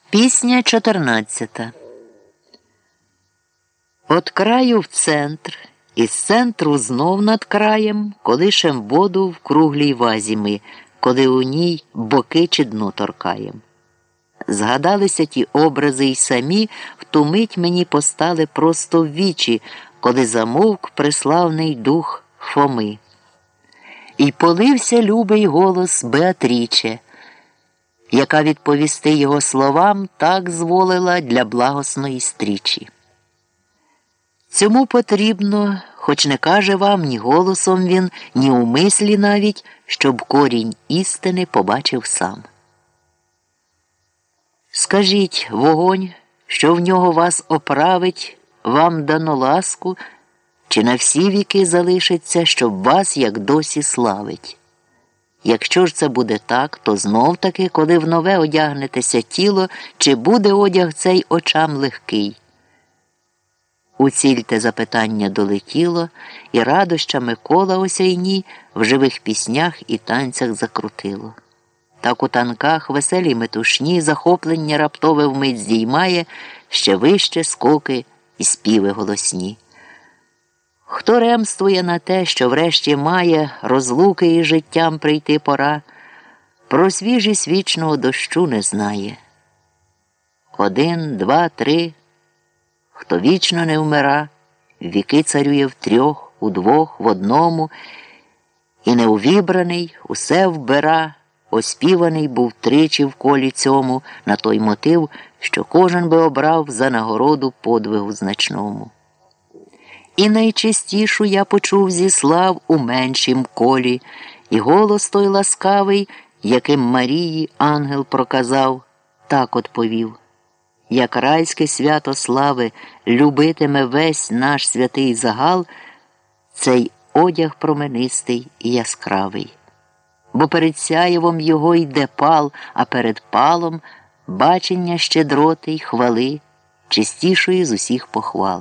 Пісня 14. От краю в центр, із центру знов над краєм, колишем воду в круглій вазі ми, коли у ній боки чи дно торкаєм. Згадалися ті образи й самі, в ту мить мені постали просто в вічі, коли замовк преславний дух Фоми. І полився любий голос Беатріче, яка відповісти його словам так зволила для благосної стрічі. Цьому потрібно, хоч не каже вам ні голосом він, ні у мислі навіть, щоб корінь істини побачив сам. Скажіть, вогонь, що в нього вас оправить, вам дано ласку, чи на всі віки залишиться, щоб вас, як досі, славить? Якщо ж це буде так, то знов-таки, коли в нове одягнетеся тіло, чи буде одяг цей очам легкий? У ціль те запитання долетіло, і радощами кола осяйні в живих піснях і танцях закрутило. Так у танках веселій метушні захоплення раптове вмить здіймає ще вище скоки і співи голосні. Хто ремствує на те, що врешті має розлуки і життям прийти пора, про свіжість вічного дощу не знає. 1, 2, 3, хто вічно не вмира, віки царює в 3, у 2, в 1, і неувібраний усе вбира, оспіваний був тричі в колі цьому на той мотив, що кожен би обрав за нагороду подвигу значному. І найчистішу я почув зі слав у меншім колі, і голос той ласкавий, яким Марії ангел проказав, так отповів: як райське свято слави любитиме весь наш святий загал, цей одяг променистий і яскравий. Бо перед сяєвом його йде пал, а перед палом бачення щедроти й хвали, чистішої з усіх похвал.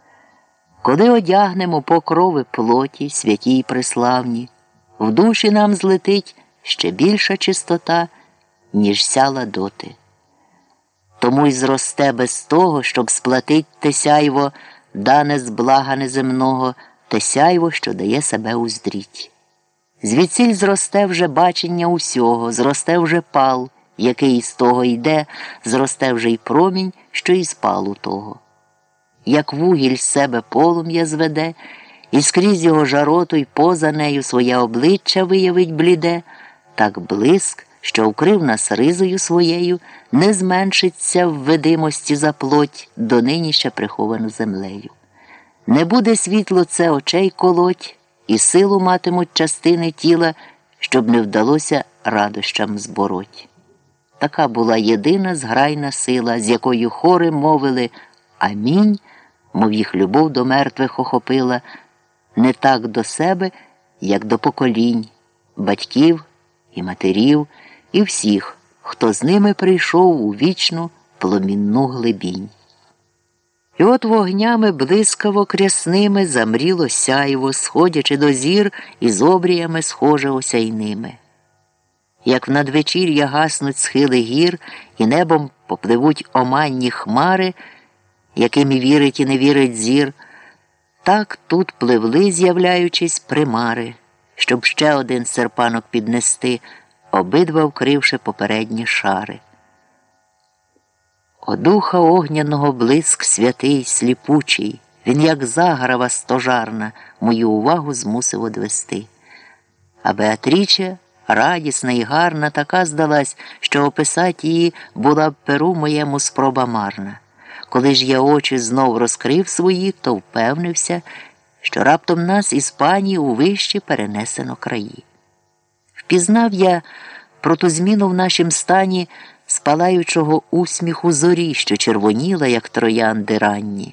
Коли одягнемо покрови плоті, святі й преславні, в душі нам злетить ще більша чистота, ніж сяла доти. Тому й зросте без того, щоб сплатить те сяйво, дане з блага неземного, те сяйво, що дає себе уздріть. Звідсіль зросте вже бачення усього, зросте вже пал, який із того йде, зросте вже й промінь, що із палу того. Як вугіль з себе полум'я зведе, і скрізь його жароту й поза нею своє обличчя виявить бліде, так блиск, що вкрив нас ризою своєю, не зменшиться в видимості за плоть, донині ще приховану землею. Не буде світло це очей колоть, і силу матимуть частини тіла, щоб не вдалося радощам збороть. Така була єдина зграйна сила, з якою хори мовили «Амінь», мов їх любов до мертвих охопила, не так до себе, як до поколінь, батьків і матерів, і всіх, хто з ними прийшов у вічну пломінну глибінь. І от вогнями блискавок рясними замріло сяйво, сходячи до зір, і з обріями схоже осяйними. Як в надвечір'я гаснуть схили гір, і небом попливуть оманні хмари, яким і вірить, і не вірить зір, так тут пливли, з'являючись, примари, щоб ще один серпанок піднести, обидва вкривши попередні шари. О духа огняного блиск святий, сліпучий, він, як заграва стожарна, мою увагу змусив одвести. А Беатріче, радісна і гарна, така здалась, що описать її була б перу моєму спроба марна. Коли ж я очі знов розкрив свої, то впевнився, що раптом нас із пані у вищі перенесено краї. Впізнав я про ту зміну в нашім стані спалаючого усміху зорі, що червоніла, як троянди ранні.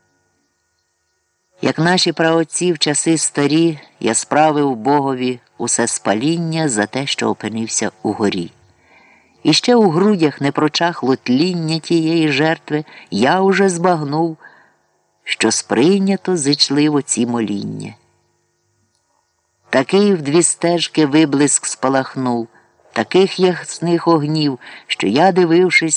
Як наші праотці в часи старі, я справив Богові усе спаління за те, що опинився у горі. І ще у грудях не прочахло тління тієї жертви, я уже збагнув, що сприйнято зичливо ці моління. Такий в дві стежки виблиск спалахнув, таких ясних огнів, що я, дивившись,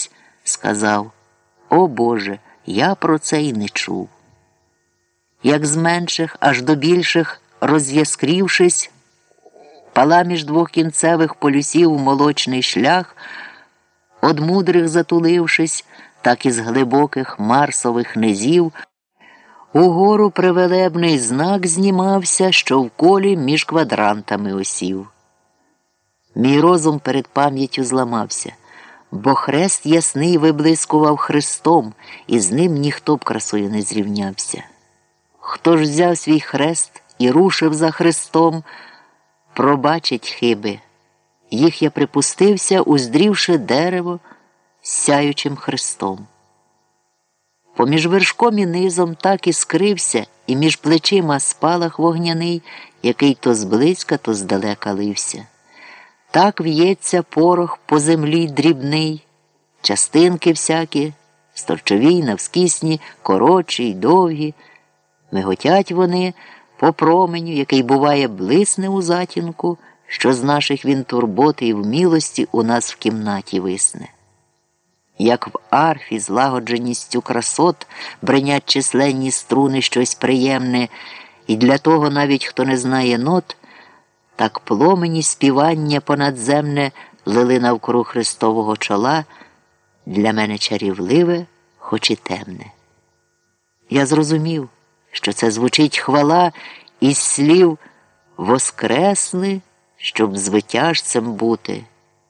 сказав: «О Боже, я про це й не чув». Як з менших аж до більших роз'яскрівшись, пала між двох кінцевих полюсів молочний шлях, од мудрих затулившись, так і з глибоких марсових низів, угору привелебний знак знімався, що в колі між квадрантами осів. Мій розум перед пам'яттю зламався, бо хрест ясний виблискував Христом, і з ним ніхто б красою не зрівнявся. Хто ж взяв свій хрест і рушив за Христом, пробачить хиби. Їх я припустився, уздрівши дерево з сяючим хрестом. Поміж вершком і низом так і скрився, і між плечима спалах вогняний, який то зблизька, то здалека лився. Так в'ється порох по землі дрібний, частинки всякі, сторчові й навскісні, коротші й довгі. Миготять вони по променю, який буває блисне у затінку, що з наших він турботи і вмілості у нас в кімнаті висне. Як в арфі злагодженістю красот бринять численні струни щось приємне, і для того навіть хто не знає нот, так пломені співання понадземне лили навкруг Христового чола, для мене чарівливе, хоч і темне. Я зрозумів, що це звучить хвала із слів «Воскресни, щоб звитяжцем бути».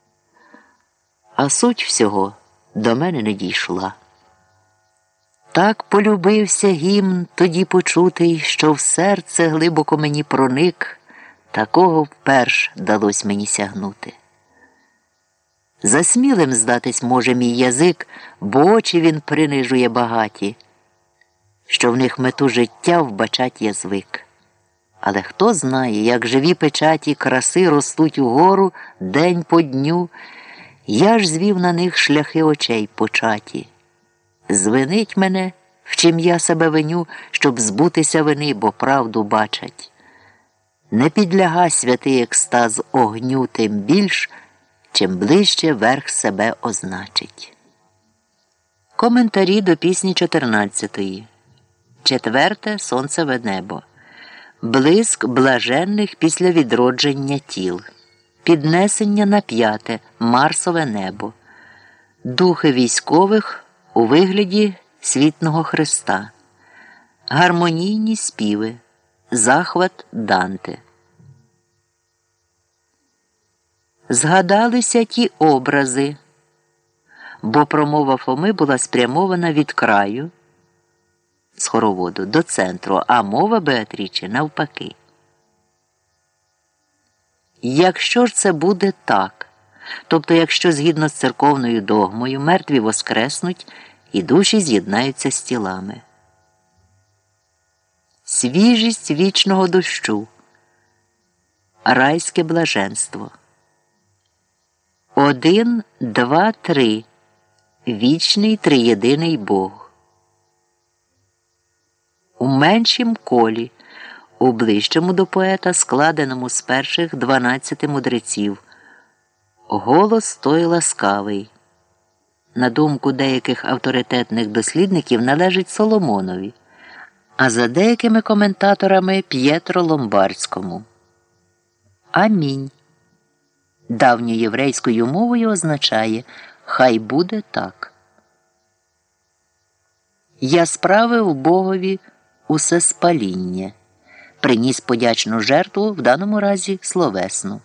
А суть всього до мене не дійшла. Так полюбився гімн тоді почутий, що в серце глибоко мені проник, такого вперш далось мені сягнути. Засмілим здатись може мій язик, бо очі він принижує багаті, що в них мету життя вбачать я звик. Але хто знає, як живі печаті краси ростуть угору день по дню, я ж звів на них шляхи очей початі. Звинить мене, в чим я себе виню, щоб збутися вини, бо правду бачать. Не підляга святий екстаз огню тим більш, чим ближче верх себе означить. Коментарі до пісні 14-ї. 4. Сонцеве небо. Блиск блаженних після відродження тіл. Піднесення на 5. Марсове небо. Духи військових у вигляді світного Христа. Гармонійні співи. Захват Данте. Згадалися ті образи, бо промова Фоми була спрямована від краю з хороводу до центру, а мова Беатрічі навпаки. Якщо ж це буде так, тобто якщо згідно з церковною догмою мертві воскреснуть і душі з'єднаються з тілами. Свіжість вічного дощу. Райське блаженство. 1, 2, 3. Вічний триєдиний Бог. У меншім колі, у ближчому до поета, складеному з перших 12 мудреців, голос той ласкавий. На думку деяких авторитетних дослідників належить Соломонові, а за деякими коментаторами П'єтро Ломбардському. Амінь. Давньоєврейською мовою означає «Хай буде так». Я справив Богові усе спаління, приніс подячну жертву, в даному разі словесну.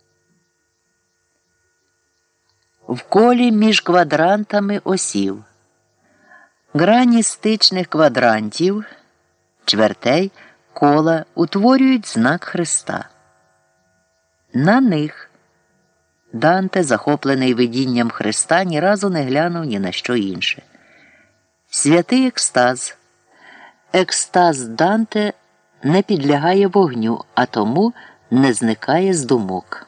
В колі між квадрантами осів. Грані стичних квадрантів, чвертей, кола утворюють знак Христа. На них Данте, захоплений видінням Христа, ні разу не глянув ні на що інше. Святий екстаз. Екстаз Данте не підлягає вогню, а тому не зникає з думок.